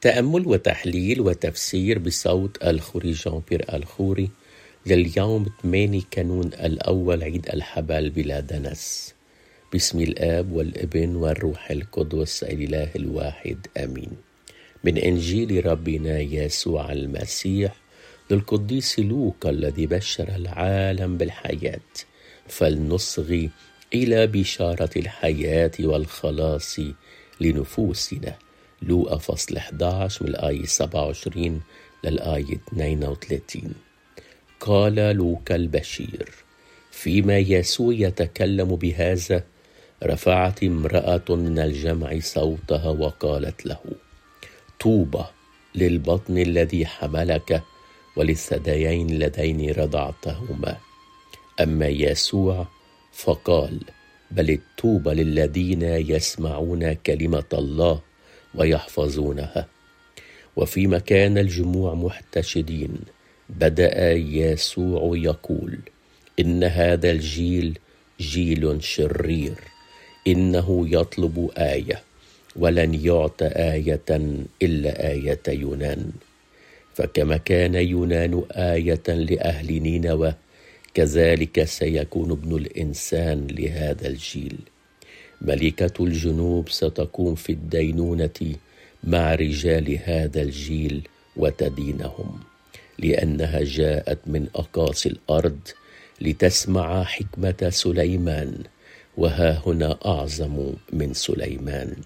تأمل وتحليل وتفسير بصوت الخوري جان بيير الخوري لليوم 8 كانون الأول عيد الحبل بلا دنس. باسم الآب والابن والروح القدس الإله الواحد آمين. من إنجيل ربنا يسوع المسيح للقديس لوقا الذي بشر العالم بالحياة، فلنصغي إلى بشارة الحياة والخلاص لنفوسنا. لوقا فصل 11 من الآية 27 للآية 32. قال لوقا البشير: فيما يسوع يتكلم بهذا رفعت امرأة من الجمع صوتها وقالت له: طوبى للبطن الذي حملك وللثديين اللذين رضعتهما. أما يسوع فقال: بل الطوبى للذين يسمعون كلمة الله ويحفظونها. وفيما كان الجموع محتشدين بدأ يسوع يقول: إن هذا الجيل جيل شرير، إنه يطلب آية ولن يعطى آية إلا آية يونان. فكما كان يونان آية لأهل نينوى كذلك سيكون ابن الإنسان لهذا الجيل. ملكة الجنوب ستقوم في الدينونة مع رجال هذا الجيل وتدينهم، لأنها جاءت من أقاصي الأرض لتسمع حكمة سليمان، وها هنا أعظم من سليمان.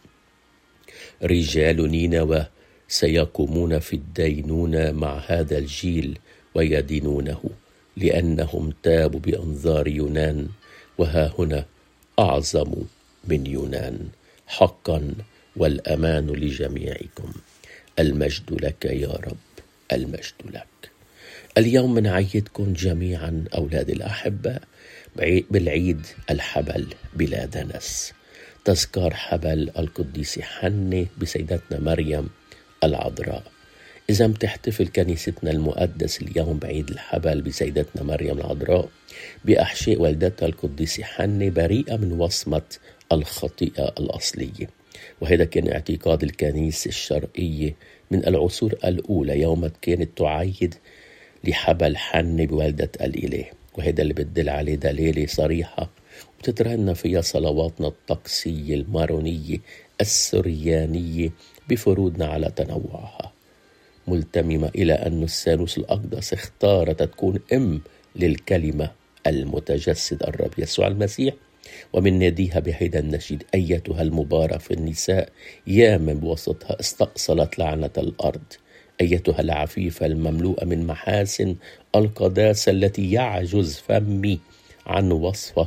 رجال نينوى سيقومون في الدينونة مع هذا الجيل ويدينونه، لأنهم تابوا بأنظار يونان، وها هنا أعظم من يونان. حقا والأمان لجميعكم. المجد لك يا رب، المجد لك. اليوم نعيدكم جميعا أولاد الأحبة بالعيد الحبل بلا دنس، تذكار حبل القديس حنة بسيدتنا مريم العذراء. إذا بتحتفل كنيستنا المقدس اليوم بعيد الحبل بسيدتنا مريم العذراء بأحشاء والدتها القديسة حنة بريئة من وصمة الخطيئة الأصلية. وهذا كان اعتقاد الكنيسة الشرقية من العصور الأولى، يوم كانت تعيد لحبل حنة بوالدة الإله، وهذا اللي بتدل عليه دلالة صريحة وبتترهن فيها صلواتنا الطقسية المارونية السريانية بفروضنا على تنوعها، ملتممة إلى أن الثالوث الأقدس اختارت تكون أم للكلمة المتجسد الرب يسوع المسيح. ومن ناديها بهيدا النشيد: أيتها المبارة في النساء يا من بوسطها استأصلت لعنة الأرض، أيتها العفيفة المملوءة من محاسن القداسة التي يعجز فمي عن وصف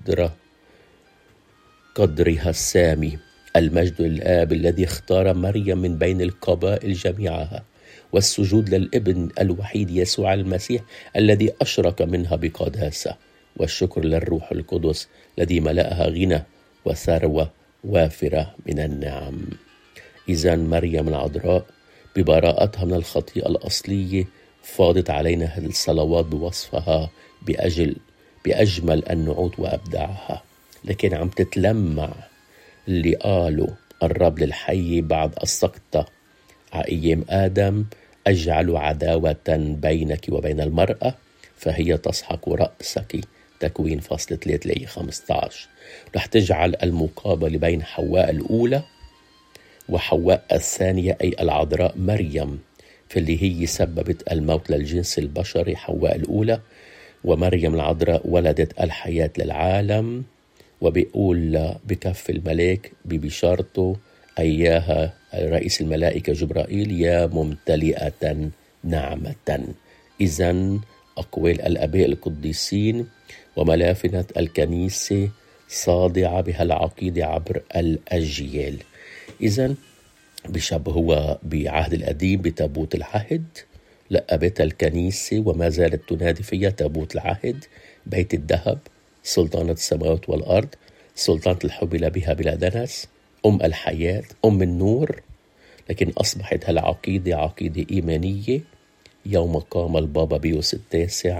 قدرها السامي. المجد للآب الذي اختار مريم من بين القبائل جميعها، والسجود للابن الوحيد يسوع المسيح الذي أشرك منها بقداسة، والشكر للروح القدس الذي ملأها غنى وثروة وافرة من النعم. إذن مريم العذراء ببراءتها من الخطيئة الأصلية فاضت علينا هذه الصلوات بوصفها بأجمل النعوت وأبداعها، لكن عم تتلمع اللي قالوا الرب للحي بعد السقطة أيام آدم: أجعل عداوة بينك وبين المرأة فهي تسحق رأسك. تكوين فصل 3 لآية 15. رح تجعل المقابلة بين حواء الأولى وحواء الثانية أي العذراء مريم، في اللي هي سببت الموت للجنس البشري حواء الأولى، ومريم العذراء ولدت الحياة للعالم. وبيقول بكف الملاك ببشارته أياها رئيس الملائكة جبرائيل: يا ممتلئة نعمة. إذن أقوال الآباء القديسين وملافنة الكنيسة صادعة بها العقيدة عبر الأجيال. إذن بشبهوا بعهد القديم بتابوت العهد، لقبتها الكنيسة وما زالت تنادي فيها تابوت العهد، بيت الذهب، سلطانة السماوات والأرض، سلطانة الحبل بها بلا دنس، أم الحياة، أم النور. لكن أصبحت هالعقيدة عقيدة إيمانية يوم قام البابا بيوس التاسع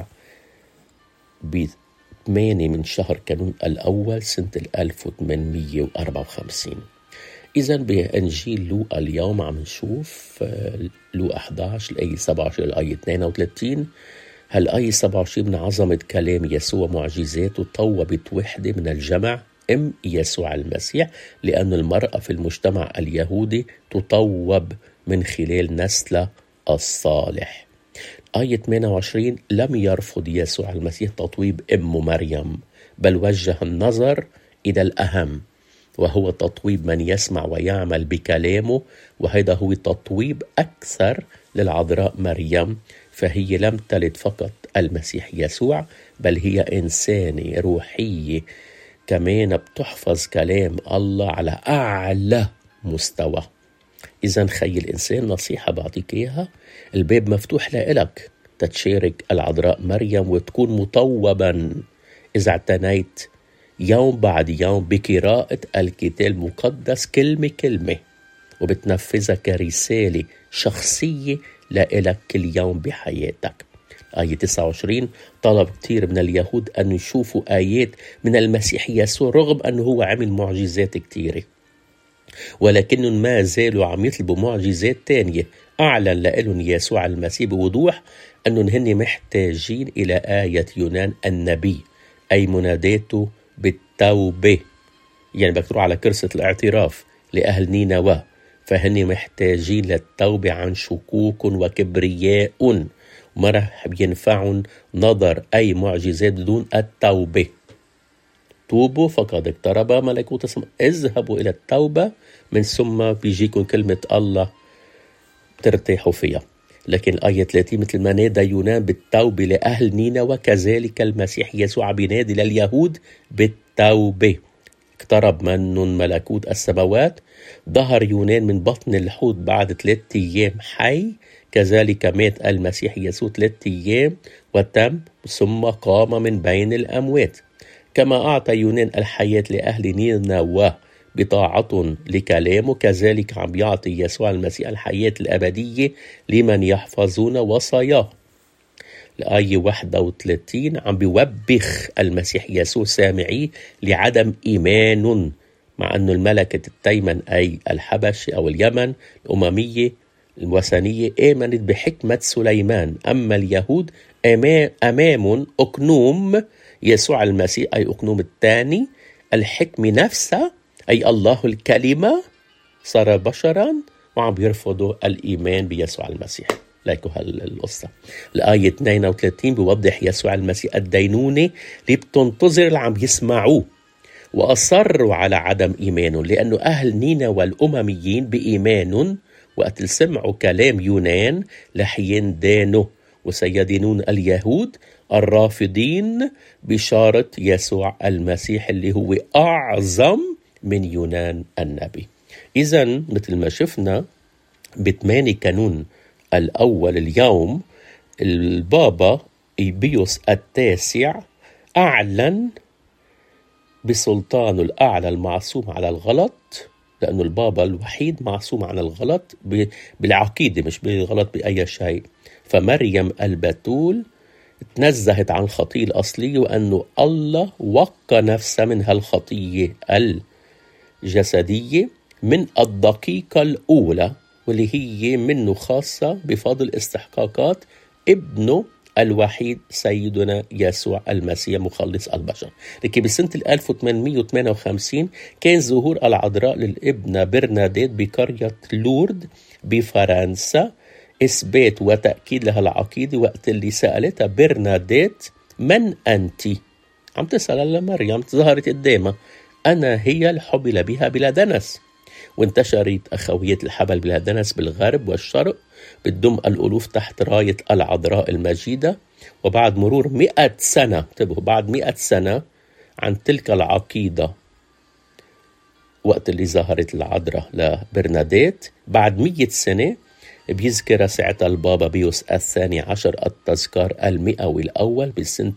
ب8 من شهر كانون الأول سنة 1854. إذن بإنجيل لوقا اليوم عم نشوف لوقا 11 الآية 27 الآية 32. هالآية 27 من عظمة كلام يسوع معجزاته طوبت وحدة من الجمع يسوع المسيح، لأن المرأة في المجتمع اليهودي تطوب من خلال نسله الصالح. آية 28 لم يرفض يسوع المسيح تطويب مريم، بل وجه النظر إلى الأهم، وهو تطويب من يسمع ويعمل بكلامه، وهذا هو تطويب أكثر للعذراء مريم، فهي لم تلد فقط المسيح يسوع، بل هي إنسانة روحية كمان بتحفظ كلام الله على أعلى مستوى. إذن خي الإنسان نصيحة بعطيك إياها، الباب مفتوح لإلك تتشارك العذراء مريم وتكون مطوبا إذا اعتنيت يوم بعد يوم بقراءة الكتاب المقدس كلمة كلمة، وبتنفذها كرسالة شخصية لإلك كل يوم بحياتك. آية 29 طلب كتير من اليهود أن يشوفوا آيات من المسيح يسوع رغم أنه هو عمل معجزات كتيرة، ولكنهم ما زالوا عم يطلبوا معجزات تانية. أعلن لهم يسوع المسيح بوضوح أنهم هن محتاجين إلى آية يونان النبي، أي مناداته بالتوبة، يعني بكتروا على كرسة الاعتراف لأهل نينوى، فهن محتاجين للتوبة عن شكوك وكبرياء، وما رح بينفعهم نظر أي معجزات بدون التوبة. توبوا فقد اقترب ملكوت السماء، اذهبوا إلى التوبة من ثم بيجيكم كلمة الله ترتاحوا فيها. لكن الآية 30 مثل ما نادى يونان بالتوبة لأهل نينوى، كذلك المسيح يسوع بينادي لليهود بالتوبة. اقترب منهم ملكوت السماوات. ظهر يونان من بطن الحوت بعد 3 أيام حي، كذلك مات المسيح يسوع 3 أيام وتم، ثم قام من بين الأموات. كما أعطى يونان الحياة لأهل نينوى بطاعة لكلامه، كذلك عم يعطي يسوع المسيح الحياة الأبدية لمن يحفظون وصاياه. الآية 31 عم بيوبخ المسيح يسوع سامعيه لعدم إيمان، مع أنه الملكة التيمن أي الحبش أو اليمن الأممية الوثنية آمنت بحكمة سليمان، أما اليهود أمام أقنوم يسوع المسيح أي أقنوم الثاني الحكمة نفسها، أي الله الكلمة صار بشرا، وعم يرفضوا الإيمان بيسوع المسيح. ليكو هالقصة. الآية 32 بيوضح يسوع المسيح الدينونة اللي بتنتظر اللي عم يسمعوه، وأصروا على عدم إيمانهم، لأنه أهل نينوى الأمميين بإيمانهم وقت سمعوا كلام يونان رح يندانوا، وسيدينون اليهود الرافضين بشارة يسوع المسيح اللي هو أعظم من يونان النبي. إذن مثل ما شفنا ب8 كانون الأول اليوم، البابا بيوس التاسع أعلن بسلطانه الأعلى المعصوم على الغلط، لأنه البابا الوحيد معصوم عن الغلط بالعقيدة، مش بالغلط بأي شيء. فمريم البتول تنزهت عن الخطية الأصلية، وأنه الله وقى نفسها من هالخطية الجسدية من الدقيقة الأولى، واللي هي منه خاصة بفضل استحقاقات ابنه الوحيد سيدنا يسوع المسيح مخلص البشر. لكن بسنة 1858 كان ظهور العذراء للابنة برناديت بقرية لورد بفرنسا إثبات وتأكيد لها العقيدة، وقت اللي سألتها برناديت من أنت؟ عم تسأل لمريم، ظهرت قدامها أنا هي الحبل بها بلا دنس. وانتشرت أخوية الحبل بلا دنس بالغرب والشرق، بتضم الألوف تحت راية العذراء المجيدة. وبعد مرور 100 سنة، انتبهوا، بعد 100 سنة عن تلك العقيدة، وقت اللي ظهرت العذراء لبرناديت، بعد 100 سنة بيذكر ساعتها البابا بيوس الثاني عشر التذكار المئوي الأول بسنة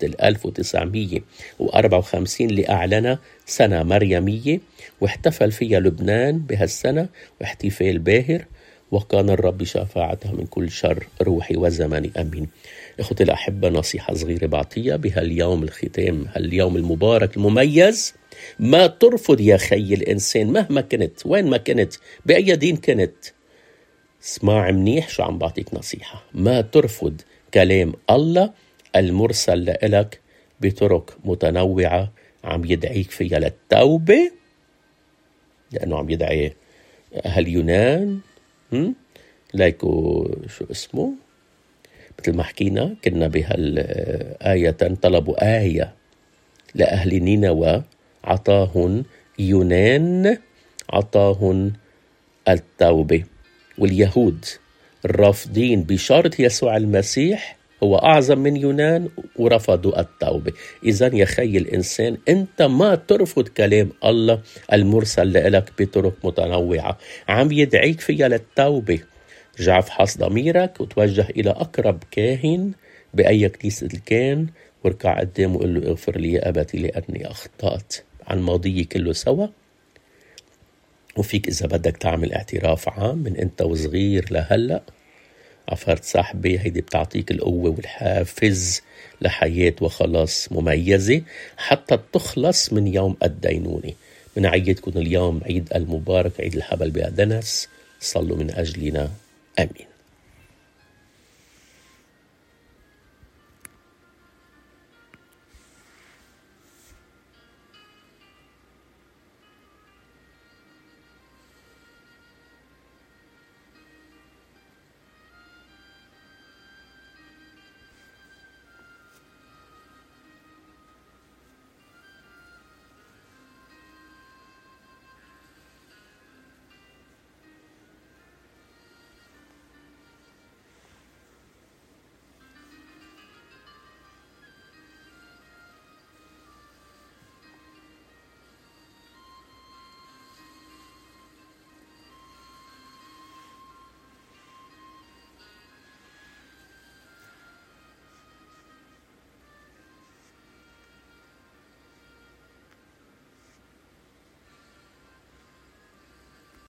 1954 لأعلن سنة مريمية، واحتفل فيها لبنان بهالسنة واحتفال باهر. وكان الرب شفاعتها من كل شر روحي وزماني. أمين. إخوتي الأحبة، نصيحة صغيرة بعطيها بهاليوم الختام، هاليوم المبارك المميز. ما ترفض يا خي الإنسان مهما كنت، وين ما كنت، بأي دين كنت. اسمع منيح شو عم بعطيك نصيحة. ما ترفض كلام الله المرسل لإلك بطرق متنوعة عم يدعيك فيها للتوبة، لأنه عم يدعي أهل يونان لايكو شو اسمه، مثل ما حكينا كنا بهالآية، طلبوا آية لأهل نينوى عطاهن يونان، عطاهن التوبة. واليهود الرافضين بشارة يسوع المسيح هو أعظم من يونان ورفضوا التوبة. إذن يا خي الإنسان، أنت ما ترفض كلام الله المرسل لك بطرق متنوعة عم يدعيك فيها للتوبة. رجع فحص ضميرك وتوجه إلى أقرب كاهن بأي كنيسة كان، واركع قدامه وقل له اغفر لي يا أبتي لأني أخطأت عن ماضي كله سوا. وفيك إذا بدك تعمل اعتراف عام من أنت وصغير لهلأ. عفرت صاحبي، هيدي بتعطيك القوة والحافز لحياة وخلاص مميزة حتى تخلص من يوم الدينونة. من عيدكم اليوم عيد المبارك، عيد الحبل بأدنس. صلوا من أجلنا. آمين.